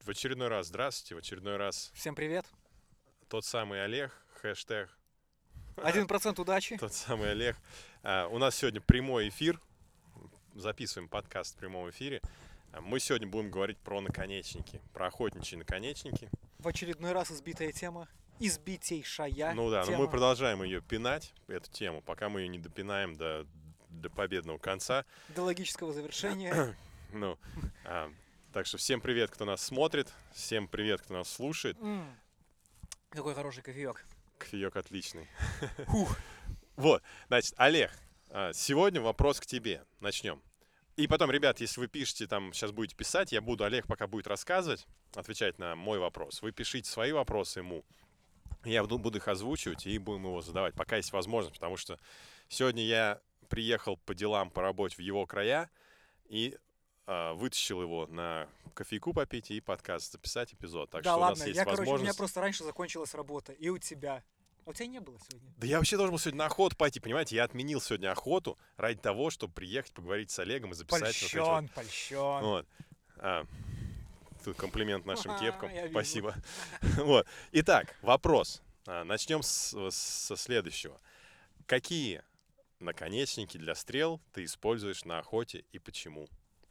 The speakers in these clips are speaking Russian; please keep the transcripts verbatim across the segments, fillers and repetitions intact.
в очередной раз здравствуйте, в очередной раз Всем привет. тот самый Олег, хэштег. Один процент удачи. Тот самый Олег. А, у нас сегодня прямой эфир. Записываем подкаст в прямом эфире. А, мы сегодня будем говорить про наконечники, про охотничьи наконечники. В очередной раз избитая тема. Избитейшая Ну да, тема. но мы продолжаем ее пинать, эту тему, пока мы ее не допинаем до, до победного конца. До логического завершения. Ну, а, так что всем привет, кто нас смотрит, всем привет, кто нас слушает. М, Какой хороший кофеек. Кофеек отличный. Фух. Вот, значит, Олег, а, сегодня вопрос к тебе. Начнем. И потом, ребят, если вы пишете, там, сейчас будете писать, я буду, Олег пока будет рассказывать, отвечать на мой вопрос. Вы пишите свои вопросы ему. Я буду, буду их озвучивать и будем его задавать, пока есть возможность, потому что сегодня я приехал по делам, по работе в его края и а, вытащил его на кофейку попить и подкаст записать, эпизод. Так Да что у ладно, нас есть я, короче, у меня возможность... просто раньше закончилась работа. И у тебя. А у тебя не было сегодня? Да я вообще должен был сегодня на охоту пойти, понимаете? Я отменил сегодня охоту ради того, чтобы приехать, поговорить с Олегом и записать. Польщен, вот эти польщен. вот. Вот. А, тут комплимент нашим Ага, кепкам. я вижу. Спасибо. Вот. Итак, вопрос. А, начнем с, со следующего. Какие наконечники для стрел ты используешь на охоте и почему?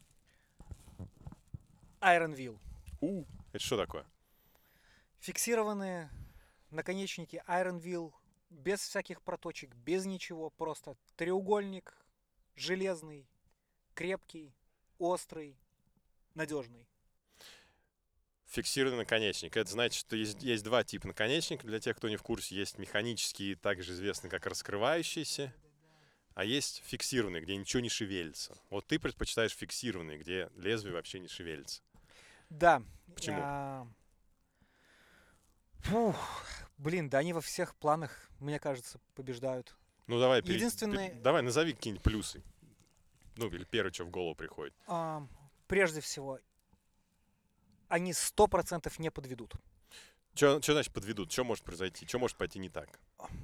Iron Will. У, это что такое? Фиксированные наконечники Iron Will. Без всяких проточек, без ничего. Просто треугольник, железный, крепкий, острый, надежный. Фиксированный наконечник. Это значит, что есть, есть два типа наконечника. Для тех, кто не в курсе, есть механические, также известные как раскрывающиеся, а есть фиксированные, где ничего не шевелится. Вот ты предпочитаешь фиксированные, где лезвие вообще не шевелится. Да. Почему? А, Фух, блин, да они во всех планах, мне кажется, побеждают. Ну давай, пере- Единственное- пере- давай назови какие-нибудь плюсы. Ну, или первое, что в голову приходит. А, Прежде всего, они сто процентов не подведут. Что значит подведут? Что может произойти? Что может пойти не так?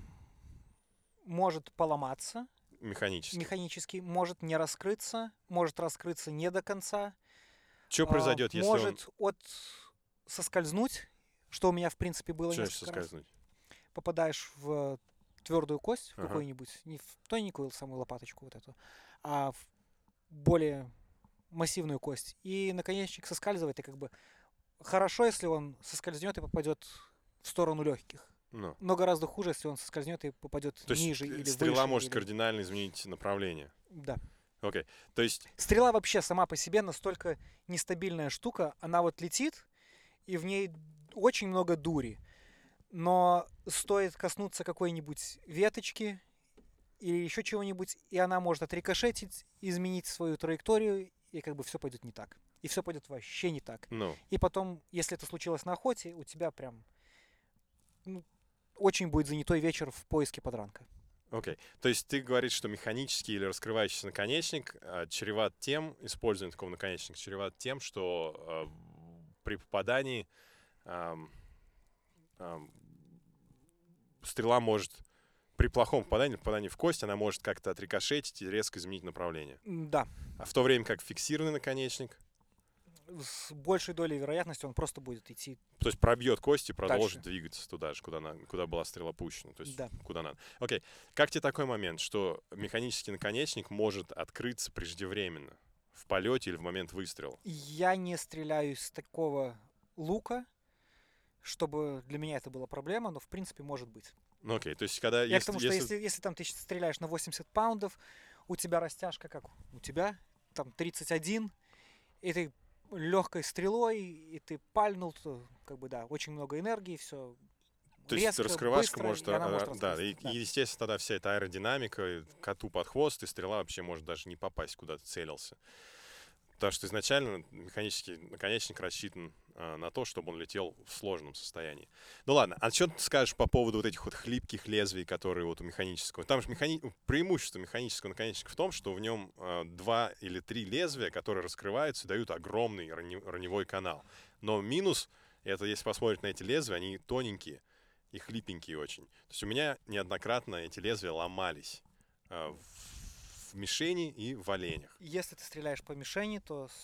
Может поломаться Механически. механически, может не раскрыться, может раскрыться не до конца. Что а, произойдет, если он... Может от соскользнуть, что у меня, в принципе, было Что значит несколько раз. соскользнуть? Попадаешь в твердую кость Ага. какую-нибудь, не в тоненькую самую лопаточку вот эту, а в более массивную кость. И наконечник соскальзывает, и как бы хорошо, если он соскользнет и попадет в сторону легких. Ну. Но гораздо хуже, если он соскользнет и попадет То есть ниже э, или стрела выше. может или- кардинально изменить направление. Да. Окей. То есть... Стрела вообще сама по себе настолько нестабильная штука. Она вот летит, и в ней очень много дури. Но стоит коснуться какой-нибудь веточки или еще чего-нибудь, и она может отрикошетить, изменить свою траекторию, и как бы все пойдет не так. И все пойдет вообще не так. Ну, И потом, если это случилось на охоте, у тебя прям ну, очень будет занятой вечер в поиске подранка. окей. То есть ты говоришь, что механический или раскрывающийся наконечник а, чреват тем, использование такого наконечника чреват тем, что а, при попадании ам, ам, стрела может, при плохом попадании, попадании в кость, она может как-то отрикошетить и резко изменить направление. М, Да. А в то время как фиксированный наконечник, С большей долей вероятности он просто будет идти. то есть пробьет кость и продолжит Дальше. двигаться туда же, куда, на- куда была стрела пущена. То есть Да. куда надо. Окей. Как тебе такой момент, что механический наконечник может открыться преждевременно в полете или в момент выстрела? Я не стреляю из такого лука, чтобы для меня это была проблема, но в принципе может быть. Ну окей, то есть когда... Я если- к тому, что если- если, если там ты щ- стреляешь на восемьдесят паундов, у тебя растяжка как у тебя, там тридцать один, и ты легкой стрелой, и ты пальнул, то как бы да, очень много энергии, все. То есть раскрывашка может... и она а, может а, да, и, раскрыться, да. и, естественно, тогда вся эта аэродинамика, и коту под хвост, и стрела вообще может даже не попасть, куда ты целился. Потому что изначально механический наконечник рассчитан а, на то, чтобы он летел в сложном состоянии. Ну ладно, а что ты скажешь по поводу вот этих вот хлипких лезвий, которые вот у механического? Там же механи... преимущество механического наконечника в том, что в нем а, два или три лезвия, которые раскрываются и дают огромный ране- раневой канал. Но минус, это если посмотреть на эти лезвия, они тоненькие и хлипенькие очень. То есть у меня неоднократно эти лезвия ломались а, в в мишени и в оленях. Если ты стреляешь по мишени, то с-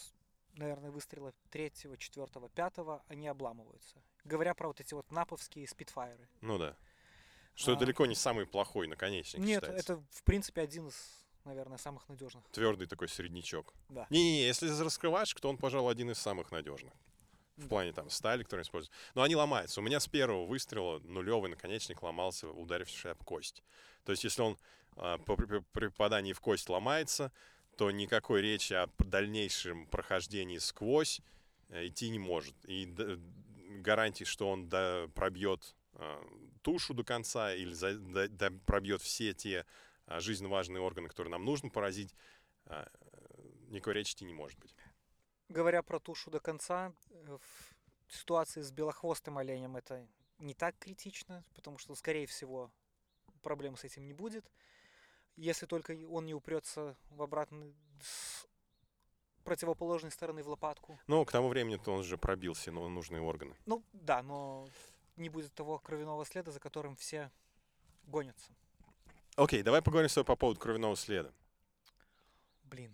наверное, выстрела третьего, четвертого, пятого, они обламываются. Говоря про вот эти вот наповские спидфайры. Ну да. Что А, далеко не самый плохой наконечник Нет, считается. это, в принципе, один из, наверное, самых надежных. Твердый такой среднячок. Да. Не-не-не, если за раскрывашек, то он, пожалуй, один из самых надежных. В Да. плане там стали, которые используют. Но они ломаются. У меня с первого выстрела нулевый наконечник ломался, ударившись об кость. То есть, если он а, по при, при попадании в кость ломается, то никакой речи о дальнейшем прохождении сквозь э, идти не может. И д- гарантии, что он до, пробьет а, тушу до конца или за, до, до, пробьет все те а, жизненно важные органы, которые нам нужно поразить, а, никакой речи идти не может быть. Говоря про тушу до конца, э, в ситуации с белохвостым оленем это не так критично, потому что, скорее всего, проблем с этим не будет. Если только он не упрется в обратный с противоположной стороны в лопатку. Но к тому времени-то он уже пробил все ну, нужные органы. Ну да, но не будет того кровяного следа, за которым все гонятся. Окей, давай поговорим с тобой по поводу кровяного следа. Блин.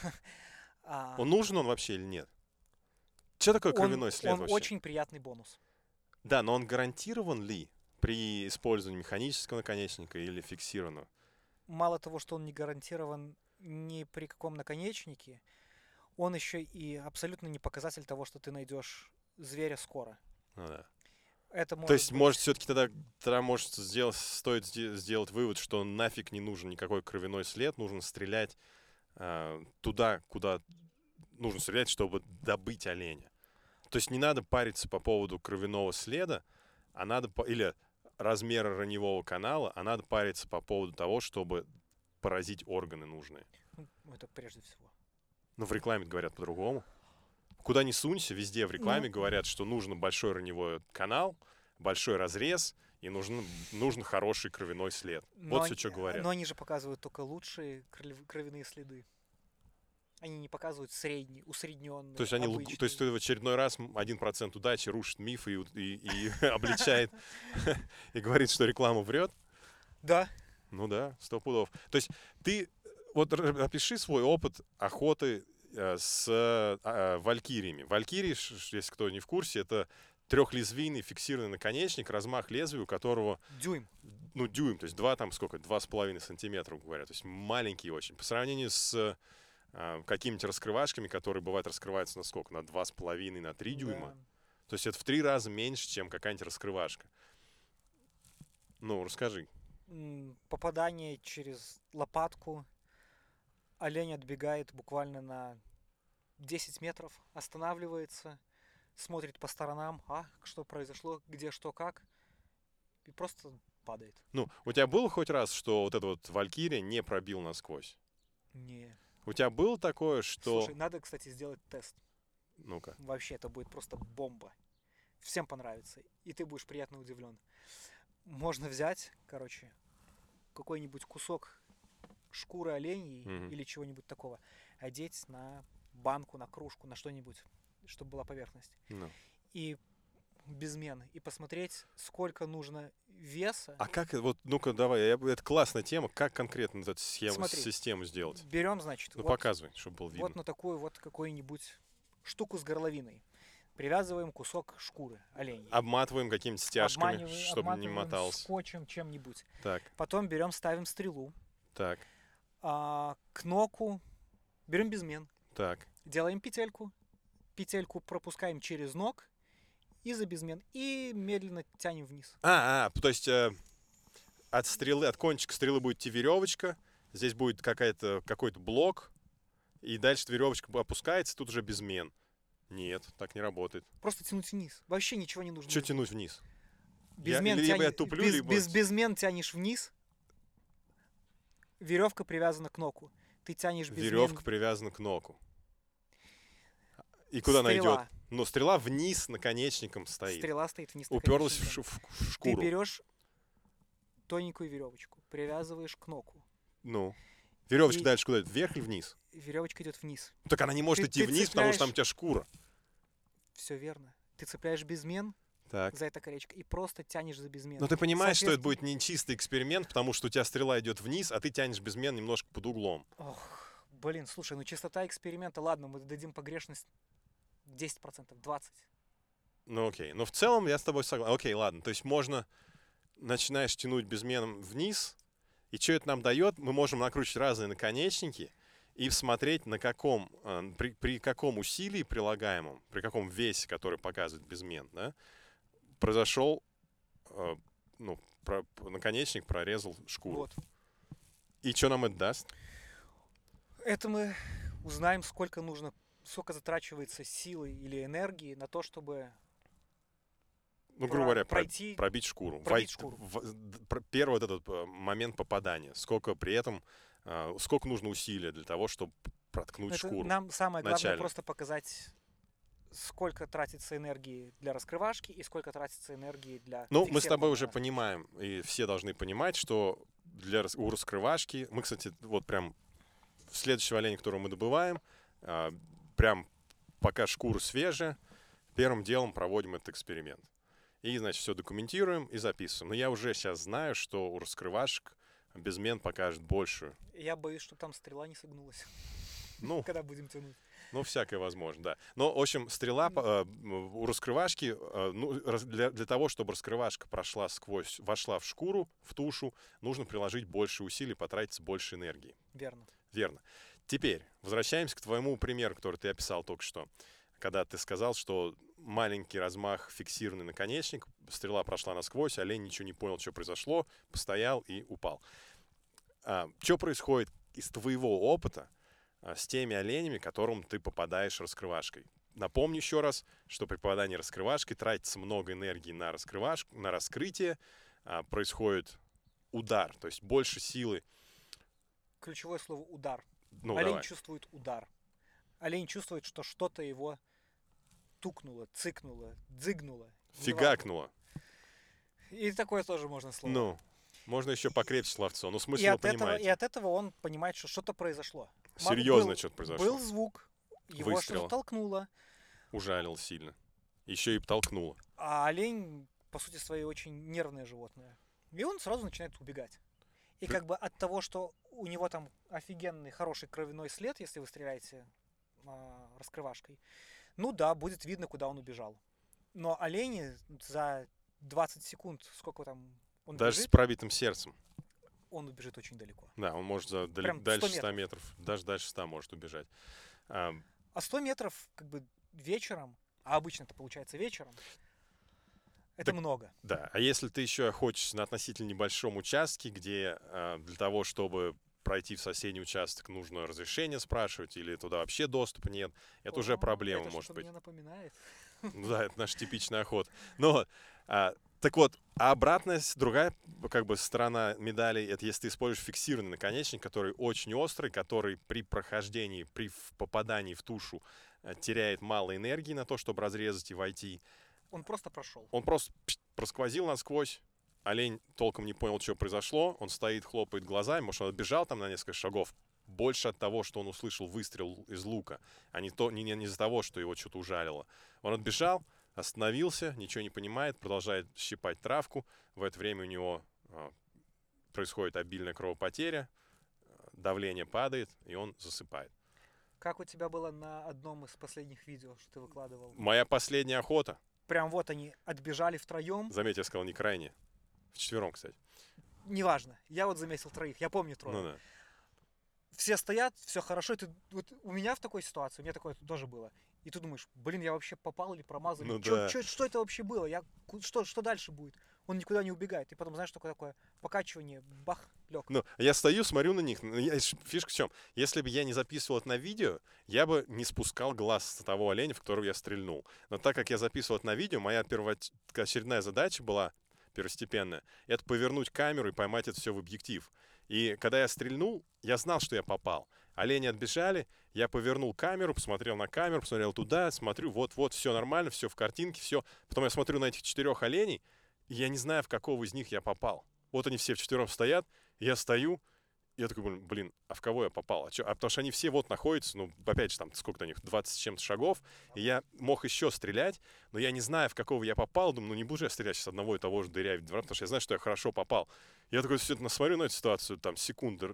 А, Он нужен он вообще или нет? Что такое он, кровяной след он вообще? очень приятный бонус. Да, но он гарантирован ли при использовании механического наконечника или фиксированного? Мало того, что он не гарантирован ни при каком наконечнике, он еще и абсолютно не показатель того, что ты найдешь зверя скоро. Ну, да. Это может То есть, быть- может, все-таки тогда, тогда может сделать, стоит сде- сделать вывод, что нафиг не нужен никакой кровяной след, нужно стрелять а, туда, куда нужно стрелять, чтобы добыть оленя. То есть не надо париться по поводу кровяного следа, а надо по- или размера раневого канала, а надо париться по поводу того, чтобы поразить органы нужные. Ну, это прежде всего. Но в рекламе говорят по-другому. Куда ни сунься, везде в рекламе Ну, говорят, что нужен большой раневой канал, большой разрез и нужен, нужен хороший кровяной след. Но Вот все, они- что говорят. Но они же показывают только лучшие кролев- кровяные следы. Они не показывают средний, усредненный. То есть, они, лгу- то есть ты в очередной раз м, один процент удачи рушит миф и, у- и- и обличает и говорит, что реклама врет. Да. Ну да, сто пудов. То есть ты вот р- опиши свой опыт охоты э, с э, а, валькириями. Валькирии, ш- ш- если кто не в курсе, это трехлезвийный фиксированный наконечник, размах лезвия, у которого, Дюйм. ну, дюйм, то есть два там сколько, два с половиной сантиметра, говорят. То есть маленький очень. По сравнению с э, какими-нибудь раскрывашками, которые бывают раскрываются на сколько? На два с половиной, на три дюйма. Да. То есть это в три раза меньше, чем какая-нибудь раскрывашка. Ну, расскажи. М, Попадание через лопатку. Олень отбегает буквально на десять метров, останавливается, смотрит по сторонам, а, что произошло, где, что, как, и просто падает. Ну, у тебя было хоть раз, что вот эта вот валькирия не пробил насквозь? Не. У тебя было такое, что... Слушай, надо, кстати, сделать тест. Ну-ка. Вообще, это будет просто бомба. Всем понравится, и ты будешь приятно удивлен. Можно взять, короче, какой-нибудь кусок шкуры оленей Мгм. или чего-нибудь такого, одеть на банку, на кружку, на что-нибудь, чтобы была поверхность. Ну. И без мены. И посмотреть, сколько нужно веса. А как, э, вот, ну-ка, давай, я- это классная тема, как конкретно эту схему, Смотри. систему сделать? Берем, значит, Ну, вот, показывай, чтобы было видно. вот на такую вот какую-нибудь штуку с горловиной. Привязываем кусок шкуры оленей. Обматываем какими-то стяжками, Обманиваем- чтобы не обматываем мотался. скотчем, чем-нибудь. Так, Потом берем, ставим стрелу. так, А, к ноку берем безмен. так. Делаем петельку. Петельку пропускаем через ног и за безмен. И медленно тянем вниз. А, а, то есть э, от стрелы, от кончика стрелы будет идти веревочка, здесь будет какая-то, какой-то блок, и дальше веревочка опускается, тут уже безмен. Нет, так не работает. Просто тянуть вниз. Вообще ничего не нужно. Что тянуть вниз? Я- Безмен либо я тянешь- туплю, без, либо- без безмен тянешь вниз. Веревка привязана к ноку. Ты тянешь безмен. Веревка привязана к ногу. И куда она идет? Стрела. Ну, стрела вниз наконечником стоит. Стрела стоит вниз. Уперлась в, наконечником. ш- в Ты шкуру. берешь тоненькую веревочку, привязываешь к ноку. Ну. Веревочка И- дальше куда идет? Вверх или вниз? Веревочка идет вниз. Ну, так она не может Ты- идти ты вниз, потому что там у цепляешь- тебя шкура. Все верно. Ты цепляешь безмен Так. за это колечко и просто тянешь за безмен. Но ты понимаешь, что это Соответственно- будет не чистый эксперимент, потому что у тебя стрела идет вниз, а ты тянешь безмен немножко под углом. Ох, Блин, слушай, ну частота эксперимента, ладно, мы дадим погрешность десять процентов, двадцать процентов. Ну окей. Но в целом я с тобой согласен. Окей, ладно. То есть можно, начинаешь тянуть безменом вниз, и что это нам дает? Мы можем накручивать разные наконечники и смотреть, на каком, э, при, при каком усилии прилагаемом, при каком весе, который показывает безмен, да, произошел, э, ну, про, наконечник прорезал шкуру. Вот. И что нам это даст? Это мы узнаем, сколько нужно, сколько затрачивается силы или энергии на то, чтобы Ну, грубо про- говоря, про- пройти, пробить шкуру. пробить Вой- шкуру. в- д- про- первый вот этот э, момент попадания. Сколько при этом, э, сколько нужно усилия для того, чтобы проткнуть Это шкуру. нам самое главное Начально. просто показать, сколько тратится энергии для раскрывашки и сколько тратится энергии для Ну, мы с тобой фиксирования уже раскрывашки. понимаем, и все должны понимать, что для рас- у раскрывашки, мы, кстати, вот прям следующего оленя, которого мы добываем, а, прям пока шкура свежая, первым делом проводим этот эксперимент. И, значит, все документируем и записываем. Но я уже сейчас знаю, что у раскрывашек безмен покажет большую. Я боюсь, что там стрела не согнулась, Ну, когда будем тянуть. ну, всякое возможно, да. Но, в общем, стрела э, у раскрывашки, э, ну, раз- для, для того, чтобы раскрывашка прошла сквозь, вошла в шкуру, в тушу, нужно приложить больше усилий, потратить больше энергии. Верно. Верно. Теперь, возвращаемся к твоему примеру, который ты описал только что. Когда ты сказал, что маленький размах, фиксированный наконечник, стрела прошла насквозь, олень ничего не понял, что произошло, постоял и упал. А, что происходит из твоего опыта а, с теми оленями, которым ты попадаешь раскрывашкой? Напомню еще раз, что при попадании раскрывашкой тратится много энергии на раскрывашку, на раскрытие, а, происходит удар, то есть больше силы. Ключевое слово удар. Ну, Олень давай. чувствует удар. Олень чувствует, что что-то его тукнуло, цыкнуло, дзыгнуло. неважно. Фигакнуло. И такое тоже можно слово. Ну, можно еще покрепче словцо. Ну, и, смысл вы от этого, и понимаете. от этого он понимает, что что-то произошло. Ма- Серьезно был- что-то произошло. Был звук, его Выстрела. что-то толкнуло, Ужалил сильно. Еще и толкнуло. а олень, по сути своей, очень нервное животное. И он сразу начинает убегать. И При- как бы от того, что у него там офигенный, хороший кровяной след, если вы стреляете а, раскрывашкой, ну да, будет видно, куда он убежал. Но олени за двадцать секунд, сколько там он Даже с бежит, пробитым сердцем. он убежит очень далеко. Да, он может за, дали- Прям сто дальше ста метров. метров. Даже дальше ста может убежать. А, А сто метров как бы вечером, а обычно это получается вечером, это Так- много. да, а если ты еще охотишься на относительно небольшом участке, где а, для того, чтобы пройти в соседний участок, нужно разрешение спрашивать, или туда вообще доступа нет, это уже О, проблема это может что-то быть. мне напоминает. Ну да, это наш типичный охот. Но, а, так вот, а обратная, с- другая как бы сторона медали, это если ты используешь фиксированный наконечник, который очень острый, который при прохождении, при в- попадании в тушу а, теряет мало энергии на то, чтобы разрезать и войти. Он просто прошел. Он просто пш, просквозил насквозь. Олень толком не понял, что произошло. Он стоит, хлопает глазами. Может, он отбежал там на несколько шагов. Больше от того, что он услышал выстрел из лука, а не, то, не, не из-за того, что его что-то ужалило. Он отбежал, остановился, ничего не понимает, продолжает щипать травку. В это время у него а, происходит обильная кровопотеря, а, давление падает, и он засыпает. Как у тебя было на одном из последних видео, что ты выкладывал? Моя последняя охота, Прям вот они отбежали втроем. заметь, я сказал не крайне, вчетвером, кстати. Неважно. Я вот заметил троих. Я помню трое. Ну да. Все стоят, все хорошо. И ты, вот у меня в такой ситуации, у меня такое тоже было. И ты думаешь, блин, я вообще попал или промазал? Ну Чё- да. чё- что это вообще было? Я, ку- что, что дальше будет? Он никуда не убегает. И потом, знаешь, такое такое покачивание, бах, лег. Ну, я стою, смотрю на них. ну, я- ш- фишка в чем? Если бы я не записывал это на видео, я бы не спускал глаз с того оленя, в которого я стрельнул. Но так как я записывал это на видео, моя первоочередная задача была, первостепенная, это повернуть камеру и поймать это все в объектив. И когда я стрельнул, я знал, что я попал. Олени отбежали, я повернул камеру, посмотрел на камеру, посмотрел туда, смотрю, вот-вот, все нормально, все в картинке, все. Потом я смотрю на этих четырех оленей, и я не знаю, в какого из них я попал. Вот они все вчетвером стоят, я стою, и я такой, блин, блин, а в кого я попал? А, чё? А потому что они все вот находятся, ну, опять же, там, сколько до них, двадцать с чем-то шагов, и я мог еще стрелять, но я не знаю, в какого я попал, думаю, ну, не буду я стрелять сейчас одного и того же дырявить двора, потому что я знаю, что я хорошо попал. Я такой все смотрю на эту ситуацию, там, секунды,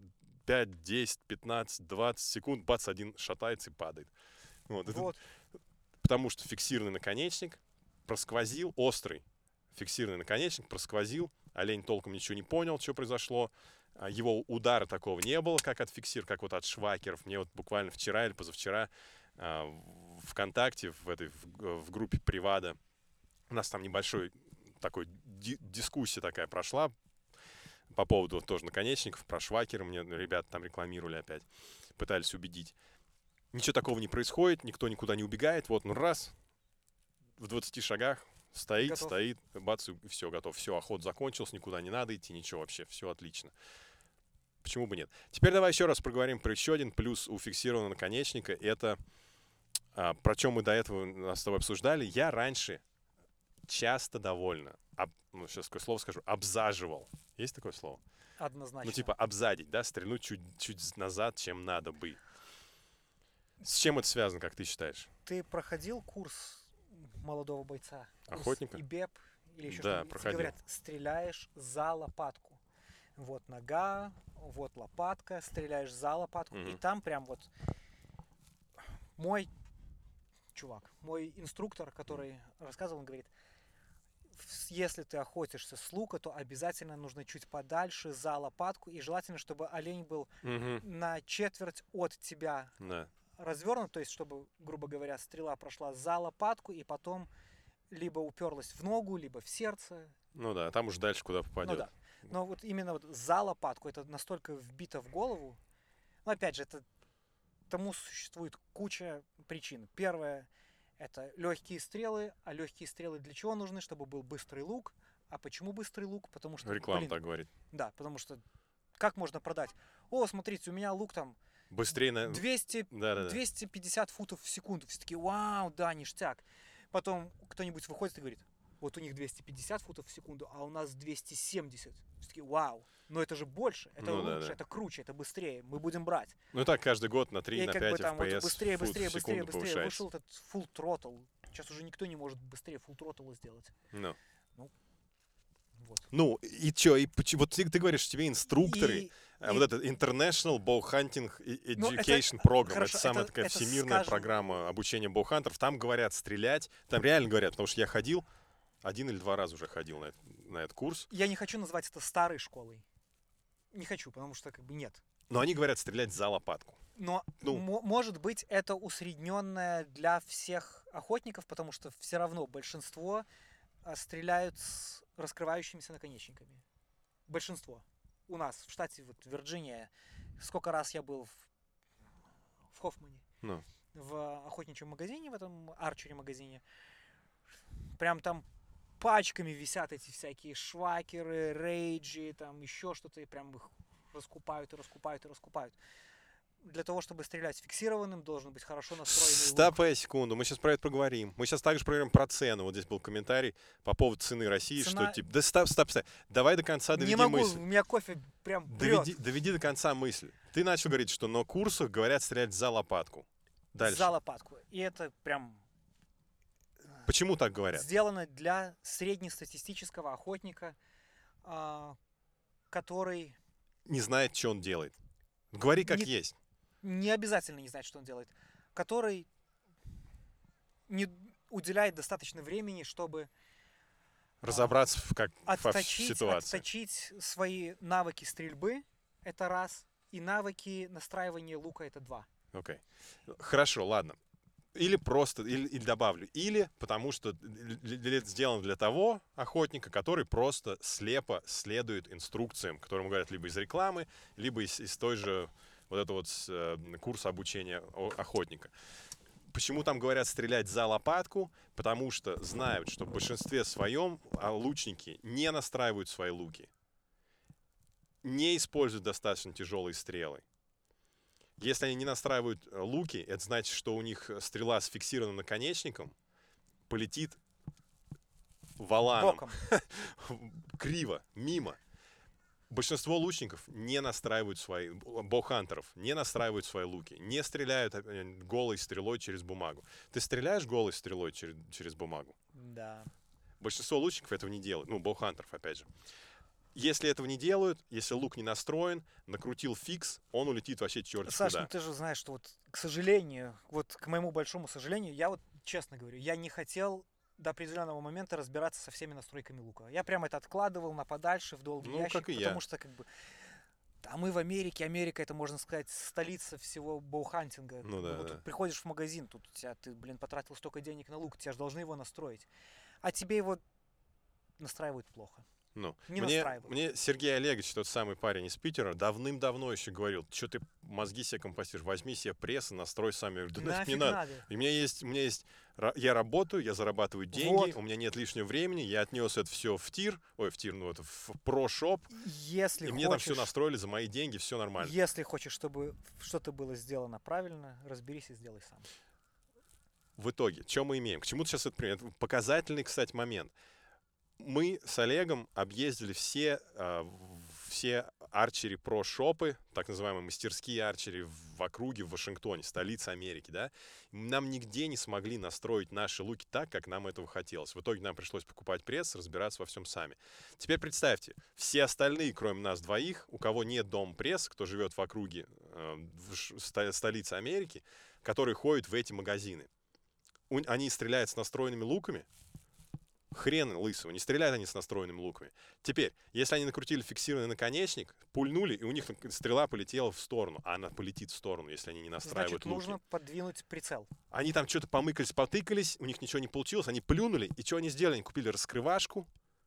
пять, десять, пятнадцать, двадцать секунд, бац, один шатается и падает. Вот. Вот. Это, потому что фиксированный наконечник просквозил, острый фиксированный наконечник просквозил, олень толком ничего не понял, что произошло. Его удара такого не было, как от фиксир, как вот от швакеров. Мне вот буквально вчера или позавчера в ВКонтакте, в, этой, в, в группе Привада, у нас там небольшой такой ди- дискуссия такая прошла по поводу вот, тоже наконечников, про швакеры. Мне ребята там рекламировали опять, пытались убедить. Ничего такого не происходит, никто никуда не убегает. Вот, ну раз, в двадцати шагах стоит, Готов. стоит, бац, и все, готов. Все, охот закончился, никуда не надо идти, ничего вообще, все отлично. Почему бы нет? Теперь давай еще раз проговорим про еще один плюс у фиксированного наконечника. Это, а, про чем мы до этого с тобой обсуждали. Я раньше часто довольно, об, ну, сейчас такое слово скажу, обзаживал. Есть такое слово? Однозначно. Ну, типа обзадить, да, стрельнуть чуть, чуть назад, чем надо бы. С чем это связано, как ты считаешь? Ты проходил курс молодого бойца? Курс Охотника? ИБЭП или еще Да, что-нибудь? проходил. Тебе говорят, стреляешь за лопатку. Вот нога, вот лопатка, стреляешь за лопатку. Мгм. И там прям вот мой чувак, мой инструктор, который рассказывал, он говорит, «В- если ты охотишься с лука, то обязательно нужно чуть подальше за лопатку. И желательно, чтобы олень был Мгм. на четверть от тебя Да. развернут, то есть чтобы, грубо говоря, стрела прошла за лопатку и потом либо уперлась в ногу, либо в сердце. Ну да, там уж дальше куда попадет. Ну да. Но вот именно вот за лопатку это настолько вбито в голову. Но опять же, это тому существует куча причин. Первое — это легкие стрелы. А легкие стрелы для чего нужны? Чтобы был быстрый лук. А почему быстрый лук? Потому что, Реклама блин, так говорит. да, потому что как можно продать? О, смотрите, у меня лук там Быстрее на... двести, Да-да-да. двести пятьдесят футов в секунду. Все такие, вау, да, ништяк. Потом кто-нибудь выходит и говорит, вот у них двести пятьдесят футов в секунду, а у нас двести семьдесят. Все такие, вау, но это же больше, это Ну да, лучше, да. это круче, это быстрее, мы будем брать. Ну и так каждый год на три, И на как бы пять там вот эф пи эс быстрее, фут быстрее, в быстрее, секунду быстрее повышается. вышел этот full throttle. Сейчас уже никто не может быстрее full throttle сделать. Ну. Вот. Ну, и чё, и почему, вот ты, ты говоришь, тебе инструкторы, И- а и- вот этот International Bow Hunting E- Ну, это- Education Program, хорошо, это самая это- такая это, всемирная скажем- программа обучения боухантеров, там говорят стрелять, там реально говорят, потому что я ходил, один или два раза уже ходил на, этот- на этот курс, Я не хочу назвать это старой школой. Не хочу, потому что как бы нет. но они говорят стрелять за лопатку. Но Ну. мо- может быть это усредненное для всех охотников, потому что все равно большинство а, стреляют с раскрывающимися наконечниками. Большинство. У нас в штате вот Вирджиния, сколько раз я был в, в Хоффмане, Ну. в охотничьем магазине, в этом арчери магазине, прям там пачками висят эти всякие швакеры, рейджи, там еще что-то, и прям их раскупают и раскупают и раскупают. Для того, чтобы стрелять фиксированным, должен быть хорошо настроенный лук. Стопай секунду, мы сейчас про это поговорим. Мы сейчас также проверим про цену. Вот здесь был комментарий по поводу цены России, Цена- что типа, да стоп, стоп, стоп, давай до конца доведи Не могу, мысль. у меня кофе прям прет. Доведи, доведи до конца мысль. Ты начал говорить, что на курсах говорят стрелять за лопатку. Дальше. За лопатку. И это прям Почему так говорят? сделано для среднестатистического охотника, а, который Не знает, что он делает. Говори как Не- есть. не обязательно не знает, что он делает, который не уделяет достаточно времени, чтобы Разобраться в, как, в отточить, ситуации. отточить свои навыки стрельбы, это раз, и навыки настраивания лука, это два. Окей. Хорошо, ладно. Или просто, или, или добавлю, или потому что для- для- сделано для того охотника, который просто слепо следует инструкциям, которым говорят либо из рекламы, либо из, из той же вот этого вот с, э, курса обучения о- охотника. Почему там говорят стрелять за лопатку? Потому что знают, что в большинстве своем а, лучники не настраивают свои луки, не используют достаточно тяжелые стрелы. Если они не настраивают э, луки, это значит, что у них стрела с фиксированным наконечником полетит валаном, Боком. криво, мимо. Большинство лучников не настраивают свои, боухантеров, не настраивают свои луки, не стреляют э, голой стрелой через бумагу. Ты стреляешь голой стрелой через, через бумагу? Да. Большинство лучников этого не делают, ну, боухантеров, опять же. Если этого не делают, если лук не настроен, накрутил фикс, он улетит вообще черт Саш, куда. ну ты же знаешь, что вот, к сожалению, вот к моему большому сожалению, я вот честно говорю, я не хотел до определенного момента разбираться со всеми настройками лука. Я прям это откладывал на подальше, в долгий Ну, ящик, как и потому я. что как бы... А мы в Америке, Америка это, можно сказать, столица всего боухантинга. Ну Как бы да, вот да. тут приходишь в магазин, тут у тебя, ты, блин, потратил столько денег на лук, тебя же должны его настроить. А тебе его настраивают плохо. Ну, Не мне, настраивают. мне Сергей Олегович, тот самый парень из Питера, давным-давно еще говорил, что ты мозги себе компостируешь, возьми себе пресс и настрой сам. Я говорю, да нафиг Нафиг не надо. надо. И у меня есть, у меня есть, ра- я работаю, я зарабатываю деньги, Вот. у меня нет лишнего времени, я отнес это все в тир, ой, в тир, ну это в ProShop, Если и мне там все хочешь, настроили за мои деньги, все нормально. если хочешь, чтобы что-то было сделано правильно, разберись и сделай сам. В итоге, что мы имеем? К чему сейчас это пример? Это показательный, кстати, момент. Мы с Олегом объездили все, а, в- все арчери про шопы, так называемые мастерские арчери в округе в Вашингтоне, столице Америки, да. Нам нигде не смогли настроить наши луки так, как нам этого хотелось. В итоге нам пришлось покупать пресс, разбираться во всем сами. Теперь представьте, все остальные, кроме нас двоих, у кого нет дома пресс, кто живет в округе э, в ш- ста- столице Америки, которые ходят в эти магазины, у- они стреляют с настроенными луками. Хрен лысого, не стреляют они с настроенными луками. Теперь, если они накрутили фиксированный наконечник, пульнули, и у них стрела полетела в сторону, а она полетит в сторону, если они не настраивают Значит, луки. нужно подвинуть прицел. Они там что-то помыкались, потыкались, у них ничего не получилось, они плюнули, и что они сделали? Они купили раскрывашку,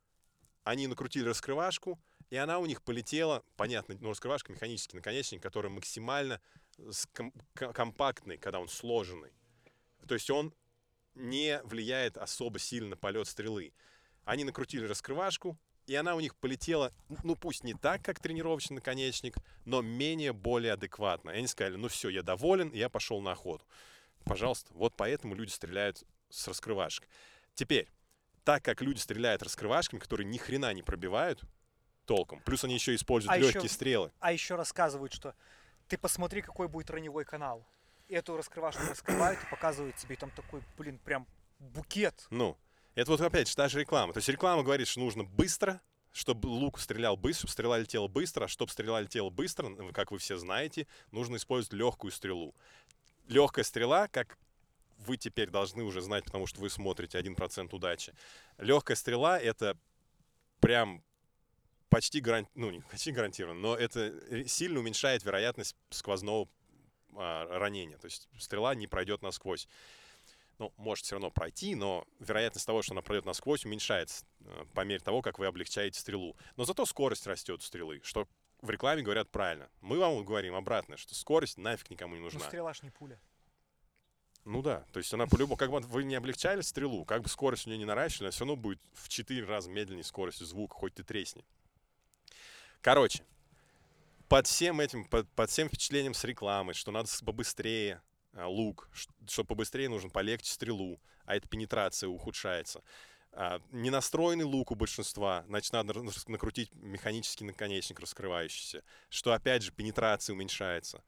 они накрутили раскрывашку, и она у них полетела, понятно, ну, раскрывашка, механический наконечник, который максимально ском- к- компактный, когда он сложенный. То есть он не влияет особо сильно на полет стрелы. Они накрутили раскрывашку, и она у них полетела, ну пусть не так, как тренировочный наконечник, но менее, более адекватно. И они сказали, ну все, я доволен, и я пошел на охоту. Пожалуйста, вот поэтому люди стреляют с раскрывашек. Теперь, так как люди стреляют раскрывашками, которые ни хрена не пробивают толком, плюс они еще используют А легкие еще- стрелы. А еще рассказывают, что ты посмотри, какой будет раневой канал. И эту раскрывашку раскрывают и показывают тебе, и там такой, блин, прям букет. Ну, это вот опять же та же реклама. То есть реклама говорит, что нужно быстро, чтобы лук стрелял быстро, чтобы стрела летела быстро, а чтобы стрела летела быстро, ну, как вы все знаете, нужно использовать легкую стрелу. Легкая стрела, как вы теперь должны уже знать, потому что вы смотрите один процент удачи. Легкая стрела — это прям почти, гаран... ну, не почти гарантированно, но это сильно уменьшает вероятность сквозного а, ранения. То есть стрела не пройдет насквозь. Ну, может все равно пройти, но вероятность того, что она пройдет насквозь, уменьшается э, по мере того, как вы облегчаете стрелу. Но зато скорость растет у стрелы, что в рекламе говорят правильно. Мы вам говорим обратно, что скорость нафиг никому не Ну, нужна. стрела ж не пуля. Ну да, то есть она по-любому, как бы вы не облегчали стрелу, как бы скорость у нее не наращивали, она все равно будет в четыре раза медленнее скорость звука, хоть ты тресни. Короче, под всем этим, под, под всем впечатлением с рекламой, что надо с- побыстрее а, лук, ш- что побыстрее нужно полегче стрелу, а эта пенетрация ухудшается. А, ненастроенный лук у большинства, значит, надо рас- накрутить механический наконечник раскрывающийся, что, опять же, пенетрация уменьшается.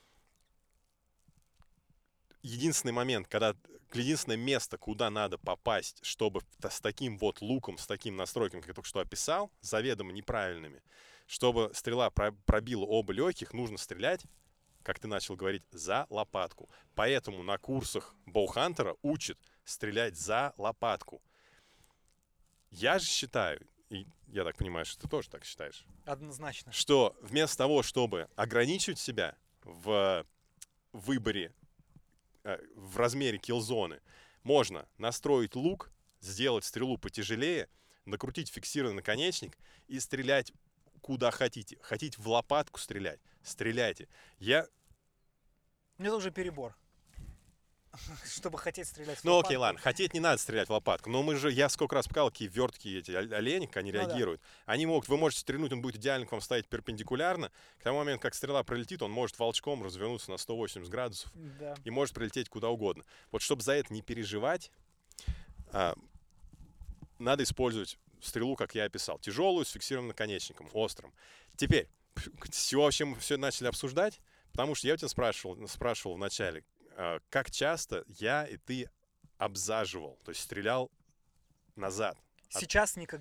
Единственный момент, когда единственное место, куда надо попасть, чтобы та- с таким вот луком, с таким настройками, как я только что описал, заведомо неправильными, чтобы стрела про- пробила оба легких, нужно стрелять, как ты начал говорить, за лопатку. Поэтому на курсах боухантера учат стрелять за лопатку. Я же считаю, и я так понимаю, что ты тоже так считаешь, Однозначно. что вместо того, чтобы ограничивать себя в выборе, э, в размере киллзоны, можно настроить лук, сделать стрелу потяжелее, накрутить фиксированный наконечник и стрелять куда хотите. Хотите в лопатку стрелять, стреляйте. Я, Это уже перебор. Чтобы хотеть стрелять в ну окей, лопатку. ладно, хотеть не надо стрелять в лопатку, но мы же, я сколько раз показал, какие вертки эти о- олени, как они Ну да. реагируют. Они могут, вы можете стрельнуть, он будет идеально к вам стоять перпендикулярно. К тому моменту, как стрела пролетит, он может волчком развернуться на сто восемьдесят градусов Да. и может прилететь куда угодно. Вот чтобы за это не переживать, а, надо использовать стрелу, как я описал. Тяжелую, с фиксированным наконечником, острым. Теперь, с чего вообще мы все начали обсуждать? Потому что я у тебя спрашивал, спрашивал в начале, а, как часто я и ты обзаживал, то есть стрелял назад. От- Сейчас никогда.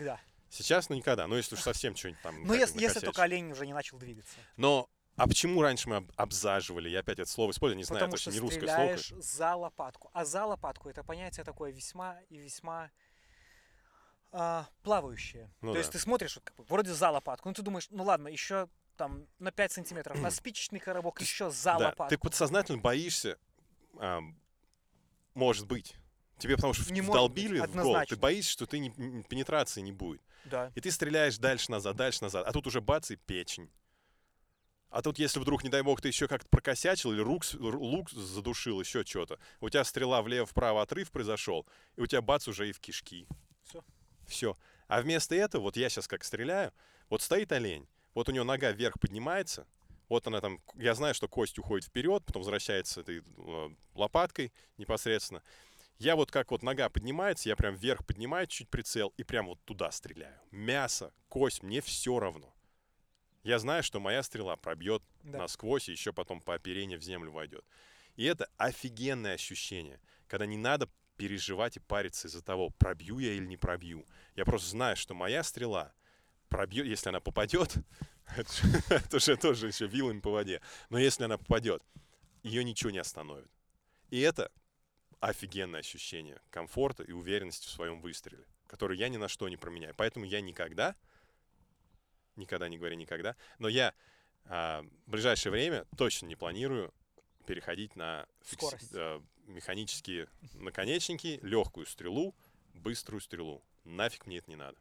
Сейчас, ну, никогда. Ну, если уж совсем что-нибудь там... Ну, если, если только олень уже не начал двигаться. Но, а почему раньше мы об- обзаживали? Я опять это слово использую, не знаю, Потому это что вообще не русское слово. стреляешь за лопатку. А за лопатку это понятие такое весьма и весьма а, плавающее. Ну То да. есть ты смотришь, вот, как бы, вроде за лопатку, ну ты думаешь, ну ладно, еще там на пять сантиметров, на спичечный коробок, еще за Да, лопатку. ты подсознательно боишься, а, может быть. Тебе потому что Не может вдолбили быть, в голову, ты однозначно. боишься, что ты не, не- пенетрации не будет. Да. И ты стреляешь дальше-назад, дальше-назад, а тут уже бац и печень. А тут, если вдруг, не дай бог, ты еще как-то прокосячил или рук, с- ру- лук задушил, еще что-то, у тебя стрела влево-вправо, отрыв произошел, и у тебя бац уже и в кишки. Все. Все. А вместо этого, вот я сейчас как стреляю, вот стоит олень, вот у него нога вверх поднимается, вот она там, я знаю, что кость уходит вперед, потом возвращается этой э, лопаткой непосредственно. Я вот как вот нога поднимается, я прям вверх поднимаю чуть прицел и прям вот туда стреляю. Мясо, кость, мне все равно. Я знаю, что моя стрела пробьет Да. насквозь и еще потом по оперению в землю войдет. И это офигенное ощущение, когда не надо переживать и париться из-за того, пробью я или не пробью. Я просто знаю, что моя стрела пробьет, если она попадет, это же- это же тоже еще вилами по воде, но если она попадет, ее ничего не остановит. И это офигенное ощущение комфорта и уверенности в своем выстреле, который я ни на что не променяю. Поэтому я никогда, никогда не говорю никогда, но я а, в ближайшее время точно не планирую переходить на фикс- Скорость. э, механические наконечники, легкую стрелу, быструю стрелу. Нафиг мне это не надо.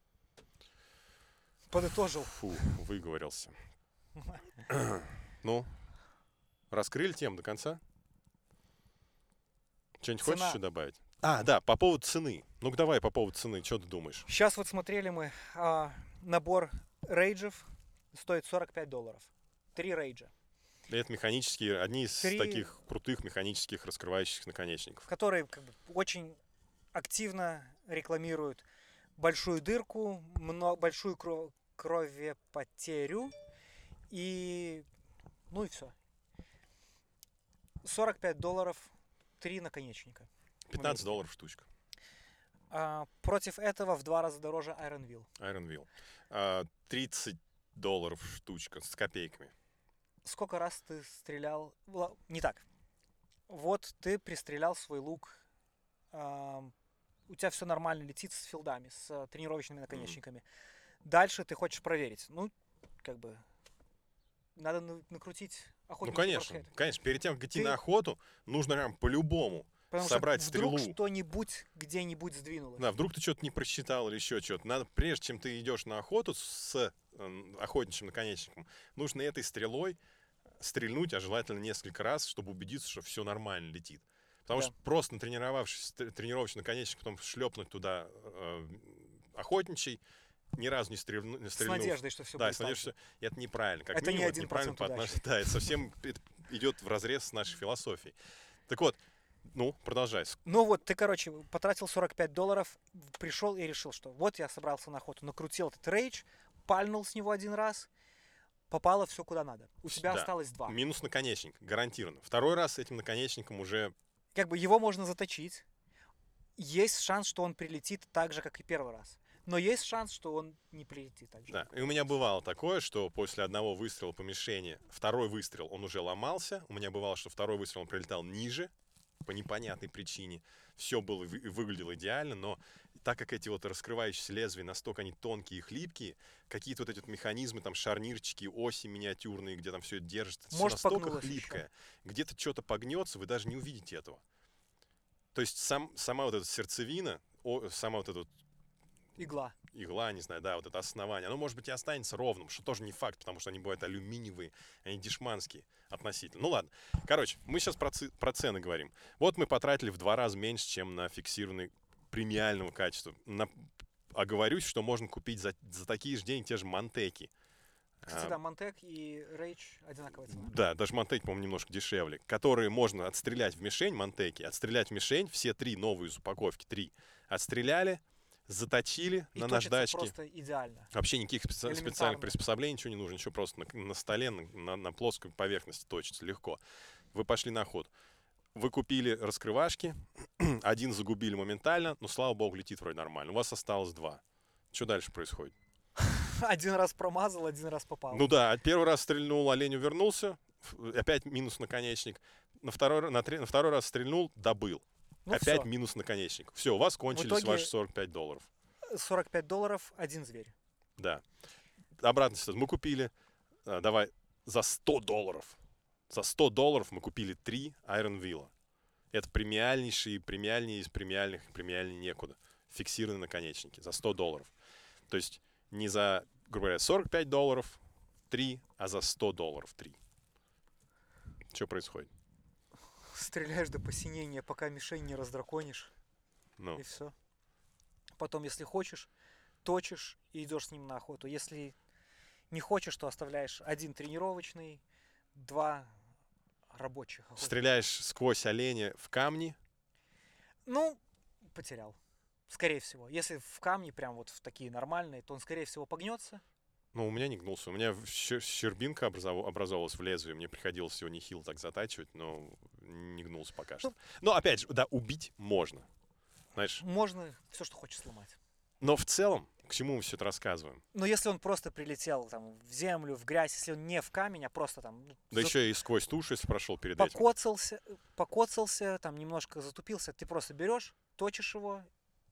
Подытожил. Фу, выговорился. Ну, раскрыли тему до конца? Что-нибудь хочешь Цена. еще добавить? А, да, по поводу цены. Ну-ка давай по поводу цены, что ты думаешь? Сейчас вот смотрели мы а, набор рейджев, стоит сорок пять долларов. Три рейджа, И это механические, одни из Три- таких крутых механических раскрывающих наконечников. которые как бы, очень активно рекламируют большую дырку, мно- большую кро- кровопотерю и ну и все. сорок пять долларов, три наконечника. пятнадцать долларов штучка. А, против этого в два раза дороже Iron Will. Iron Will. А, тридцать долларов штучка с копейками. Сколько раз ты стрелял? Ла- Не так. Вот ты пристрелял свой лук. ам, у тебя все нормально летит с филдами, с э, тренировочными наконечниками. Дальше ты хочешь проверить. Ну, как бы, надо на- накрутить Ну, охотничий конечно, воркхед. конечно. Перед тем, как идти Ты- на охоту, нужно прям по-любому Потому собрать что вдруг стрелу. что-нибудь где-нибудь сдвинулось. Да, вдруг ты что-то не просчитал или еще что-то. Надо, прежде чем ты идешь на охоту с э, охотничьим наконечником, нужно этой стрелой стрельнуть, а желательно несколько раз, чтобы убедиться, что все нормально летит. Потому Да. что просто натренировавшись тр- тренировочный наконечник, потом шлепнуть туда э, охотничий, ни разу не, стрельну, не С стрельнув. надеждой, что все Да, будет с так надеждой, же. что это неправильно. Как Это не минимум, это один неправильно процент по удачи. отношению. Да, это совсем это идет вразрез с нашей философией. Так вот, ну, продолжай. Ну вот, ты, короче, потратил сорок пять долларов, пришел и решил, что вот я собрался на охоту, накрутил этот рейдж, пальнул с него один раз, попало все куда надо. У тебя Да. осталось два. Минус наконечник, гарантированно. Второй раз с этим наконечником уже... Как бы его можно заточить. Есть шанс, что он прилетит так же, как и первый раз. Но есть шанс, что он не прилетит так же. Да, и у меня бывало такое, что после одного выстрела по мишени, второй выстрел, он уже ломался. У меня бывало, что второй выстрел он прилетал ниже, по непонятной причине. Все было, вы- выглядело идеально, но так как эти вот раскрывающиеся лезвия настолько они тонкие и хлипкие, какие-то вот эти вот механизмы, там шарнирчики, оси миниатюрные, где там все это держится, это всё Может, настолько погнулось хлипкое. Где-то что-то погнется, вы даже не увидите этого. То есть сам, сама вот эта сердцевина, о- сама вот эта вот Игла. игла, не знаю, да, вот это основание, оно, может быть, и останется ровным, что тоже не факт, потому что они бывают алюминиевые, они дешманские относительно. Ну ладно. Короче, мы сейчас про, ци- про цены говорим. Вот мы потратили в два раза меньше, чем на фиксированный премиального качества. На- Оговорюсь, что можно купить за, за такие же деньги те же Монтеки. Кстати, А, да, Монтек и Рейдж одинаковая цена. Да, даже Монтеки, по-моему, немножко дешевле. Которые можно отстрелять в мишень, Монтеки, отстрелять в мишень, все три новые из упаковки, три, отстреляли, заточили И на точится наждачке. просто идеально. Вообще никаких специ- Элементарно. специальных приспособлений, ничего не нужно, ничего просто на, на столе, на, на- на плоской поверхности точится легко. Вы пошли на охоту. Вы купили раскрывашки, один загубили моментально, но, слава богу, летит вроде нормально. У вас осталось два. Что дальше происходит? Один раз промазал, один раз попал. Ну да, первый раз стрельнул, олень увернулся, опять минус наконечник. На второй, на, три, на второй раз стрельнул, добыл. Ну опять всё. минус наконечник. Все, у вас кончились итоге ваши сорок пять долларов. сорок пять долларов, один зверь. Да. Обратно сейчас мы купили, а, давай, за сто долларов. За сто долларов мы купили три Iron Will. Это премиальнейшие, премиальнее из премиальных, премиальнее некуда. Фиксированные наконечники за сто долларов. То есть не за, грубо говоря, сорок пять долларов три, а за сто долларов три. Что происходит? Стреляешь до посинения, пока мишень не раздраконишь, Ну, и все. Потом, если хочешь, точишь и идешь с ним на охоту. Если не хочешь, то оставляешь один тренировочный, два рабочих. охотника. стреляешь сквозь оленя в камни. Ну, потерял. Скорее всего. Если в камни, прям вот в такие нормальные, то он, скорее всего, погнется. Ну, у меня не гнулся. У меня щер- щербинка образов- образовалась в лезвие. Мне приходилось его нехило так затачивать, но не гнулся пока что. Ну. Но, опять же, да, убить можно. Знаешь, Можно все, что хочешь, сломать. но в целом, к чему мы все это рассказываем? Но если он просто прилетел там в землю, в грязь, если он не в камень, а просто там ну, Да за- еще и сквозь тушу, если прошел перед этим. покоцался, покоцался, там немножко затупился, ты просто берешь, точишь его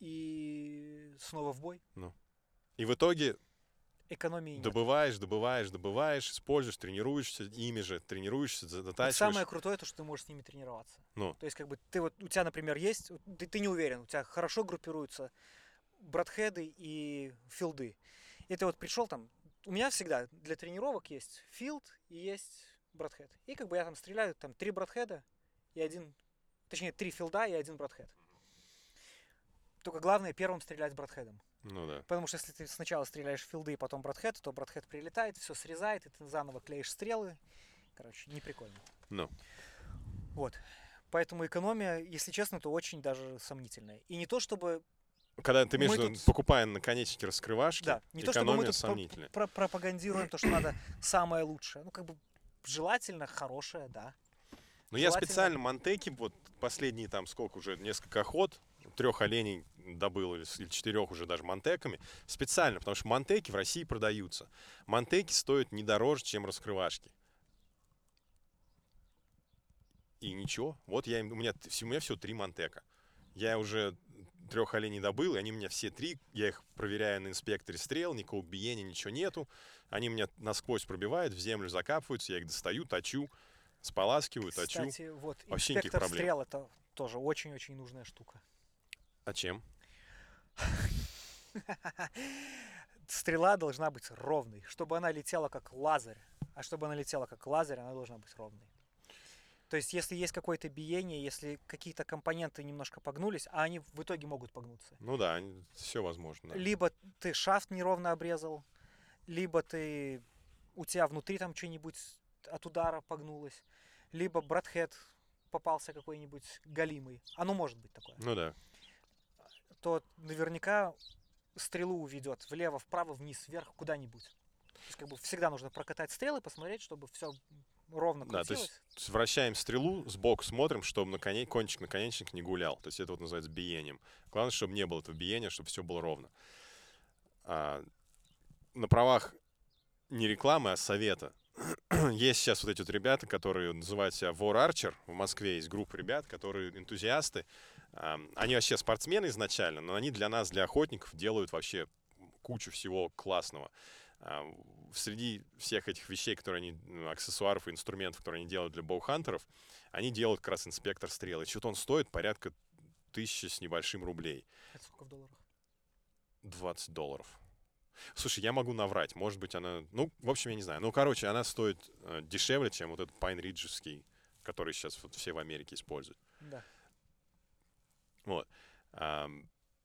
и снова в бой. И в итоге Экономии нет. добываешь, добываешь, добываешь, используешь, тренируешься, ими же тренируешься, Вот затачиваешь. самое крутое то, что ты можешь с ними тренироваться. Ну. То есть, как бы ты вот, у тебя, например, есть, вот ты, ты не уверен, у тебя хорошо группируются братхеды и филды. И ты вот пришел там, у меня всегда для тренировок есть филд и есть братхед. И как бы я там стреляю, там три братхеда и один, точнее, три филда и один братхед. Только главное первым стрелять братхедом. Ну да. Потому что если ты сначала стреляешь в филды и потом братхед, то братхед прилетает, все срезает, и ты заново клеишь стрелы. Короче, не прикольно. Ну. Вот. Поэтому экономия, если честно, то очень даже сомнительная. И не то чтобы, Когда ты Мы между тут- покупая наконечники раскрывашки, да, не то чтобы экономия мы тут про- сомнительная. про- пропагандируем то, что надо самое лучшее. Ну, как бы желательно хорошее, да. Но я желательно- специально Монтеки, вот последние там сколько уже, несколько охот, трех оленей добыл, или, с- или четырех уже даже Монтеками, специально, потому что Монтеки в России продаются. Монтеки стоят не дороже, чем раскрывашки. И ничего, вот я им, у меня, т- у меня всего три Монтека. Я уже трех оленей добыл, и они у меня все три, я их проверяю на инспекторе стрел, никакого биения, ничего нету. Они меня насквозь пробивают, в землю закапываются, я их достаю, точу, споласкиваю, точу. Кстати, вот Вообще никаких инспектор проблем. стрел это тоже очень-очень нужная штука. А чем? Стрела должна быть ровной, чтобы она летела как лазер. А чтобы она летела как лазер, она должна быть ровной. То есть, если есть какое-то биение, если какие-то компоненты немножко погнулись, а они в итоге могут погнуться. Ну да, все возможно. Да. Либо ты шафт неровно обрезал, либо ты у тебя внутри там что-нибудь от удара погнулось, либо братхед попался какой-нибудь галимый. Оно может быть такое. Ну да. То наверняка стрелу уведет влево, вправо, вниз, вверх, куда-нибудь. То есть, как бы всегда нужно прокатать стрелы, посмотреть, чтобы все ровно Да, то крутилось. есть вращаем стрелу, сбоку смотрим, чтобы наконе... кончик наконечник не гулял. То есть это вот называется биением. Главное, чтобы не было этого биения, чтобы все было ровно. А, на правах не рекламы, а совета. Есть сейчас вот эти вот ребята, которые называют себя War Archer. В Москве есть группа ребят, которые энтузиасты. А, они вообще спортсмены изначально, но они для нас, для охотников, делают вообще кучу всего классного. А, среди всех этих вещей, которые они, ну, аксессуаров и инструментов, которые они делают для боухантеров, они делают как раз инспектор стрел. И что-то он стоит порядка тысячи с небольшим рублей. Это сколько в долларах? двадцать долларов. Слушай, я могу наврать. Может быть, она... Ну, в общем, я не знаю. Ну, короче, она стоит э, дешевле, чем вот этот Pine Ridge'овский, который сейчас вот все в Америке используют. Да. Вот. Ам,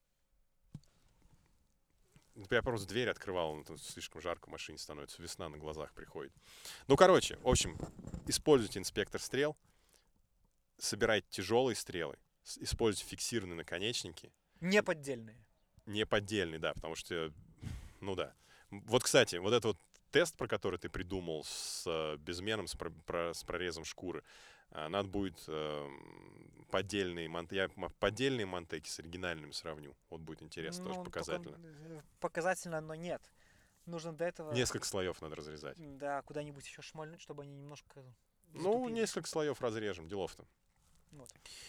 Я просто дверь открывал, ну, тут слишком жарко в машине становится, весна на глазах приходит. Ну, короче, в общем, используйте инспектор стрел, собирайте тяжелые стрелы, с- используйте фиксированные наконечники, Не поддельные. не поддельные, да, потому что, ну да. Вот, кстати, вот этот вот тест, про который ты придумал с э, безменом, с, про- про- с прорезом шкуры, А, надо будет э, поддельные, мон... я м- поддельные монтеки с оригинальными сравню. Вот будет интересно, тоже Ну, только показательно. э, показательно, но нет. Нужно до этого, Несколько слоев надо разрезать. да, куда-нибудь еще шмальнуть, чтобы они немножко Ну, затупили. несколько слоев разрежем, делов-то. Вот.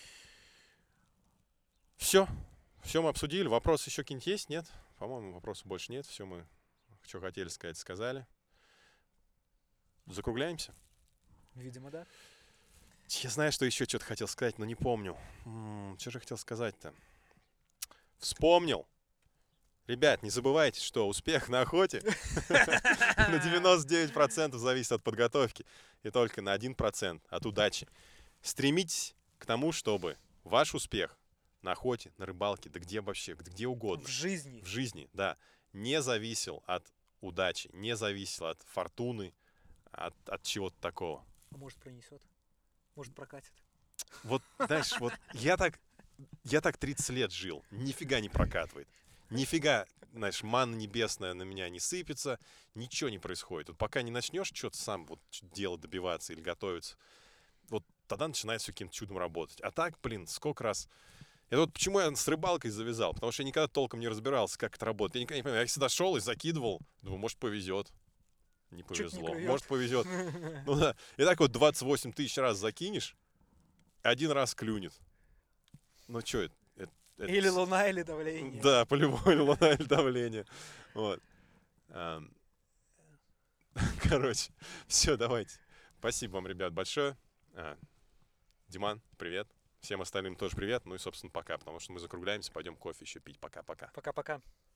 Все. Все мы обсудили. Вопросы еще какие-нибудь есть? Нет? По-моему, вопросов больше нет. Все мы, что хотели сказать, сказали. Закругляемся? Видимо, да. Я знаю, что еще что-то хотел сказать, но не помню. М, Что же хотел сказать-то? Вспомнил. Ребят, не забывайте, что успех на охоте на девяносто девять процентов зависит от подготовки и только на один процент от удачи. Стремитесь к тому, чтобы ваш успех на охоте, на рыбалке, да где вообще, где угодно, В жизни. в жизни, да, не зависел от удачи, не зависел от фортуны, от, от чего-то такого. А может, пронесет? Может, прокатит? Вот, знаешь, вот я так, я так тридцать лет жил, нифига не прокатывает. Нифига, знаешь, манна небесная на меня не сыпется, ничего не происходит. Вот пока не начнешь что-то сам вот делать, добиваться или готовиться, вот тогда начинает все каким-то чудом работать. А так, блин, сколько раз... Это вот почему я с рыбалкой завязал, потому что я никогда толком не разбирался, как это работает. Я никогда не понимаю, я всегда шел и закидывал, думаю, может, повезет. Не Чуть не повезло. клюет. Может, повезет. Ну да. И так вот двадцать восемь тысяч раз закинешь, один раз клюнет. Ну что это? это- это Или с- луна, или давление. Да, по-любому луна или давление. Вот. Ам. Короче, все, давайте. Спасибо вам, ребят, большое. А, Диман, привет. Всем остальным тоже привет. Ну и, собственно, пока, потому что мы закругляемся, пойдем кофе еще пить. Пока-пока. Пока-пока.